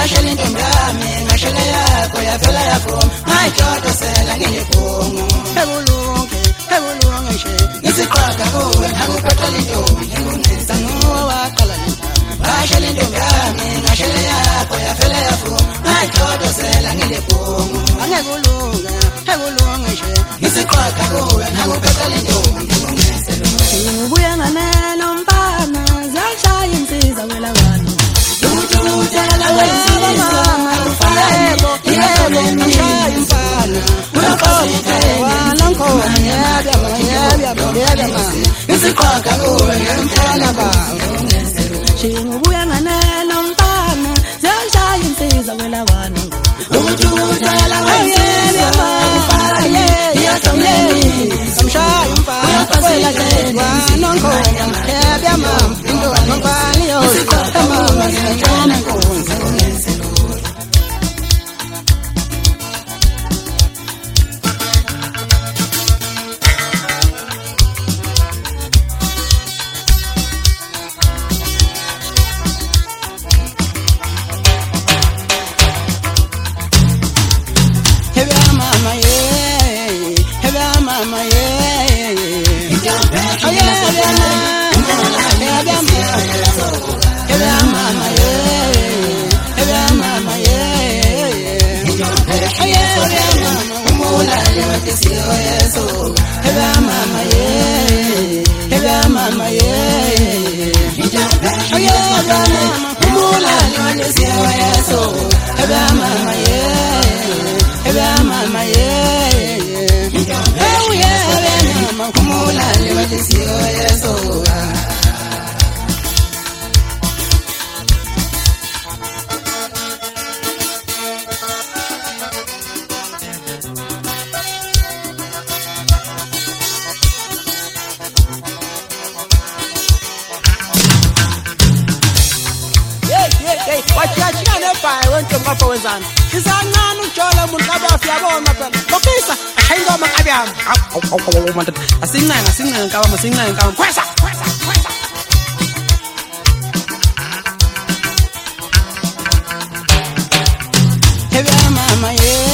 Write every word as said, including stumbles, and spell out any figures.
ngashela intombi yami ngashela yakho yafela yakho ngayijodo sela ngiyibhongo ekulunge ekulunge nje ngisiqhaga kuwe ngakuphathela intombi ngikungisa ngowaqala ngashela intombi yami ngashela yakho yafela yakho ngayijodo sela ngiyibhongo angekulunge ekulunge nje ngisiqhaga kuwe ngakuphathela intombi ngikungisa ubuya nganeno mfana zashaya insizwa wela wani ututela wensizwa yebo yebo ngishaya umfana uyaqala ngkhona yebo yebo yebo ngisiqhaga kuwe ngempela baba ubuya nganeno mfana zashaya insizwa wela wani ututela wensizwa ngishaya umfana phela wani ngkhona yebo mama into ngempela yo mama ngiyatshela nkonzo Isangana ujola umuntu kabafi yabona phela lokisa ayingoma kabiyami asincenga asincenga nkaba asincenga nkaba kwesa kwesa kwesa Hey mama yeah